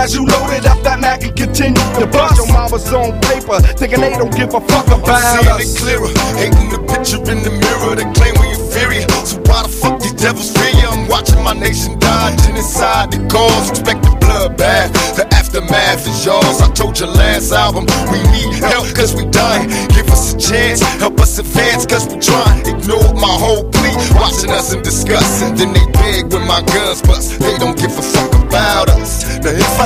as you loaded up that Mac and continue to bust. Your mama's on paper, thinking they don't give a fuck about I'm seeing us. it clearer, hating the picture in the mirror. They claim we inferior, so why the fuck these devils fear you? I'm watching my nation die, genocide the cause, expect the bloodbath. The aftermath is yours. I told you last album, we need help cause we dying. Give us a chance, help us advance cause we trying. Ignore my whole plea, watching us in disgust. And then they beg when my guns bust, they don't give a fuck about us. Now if I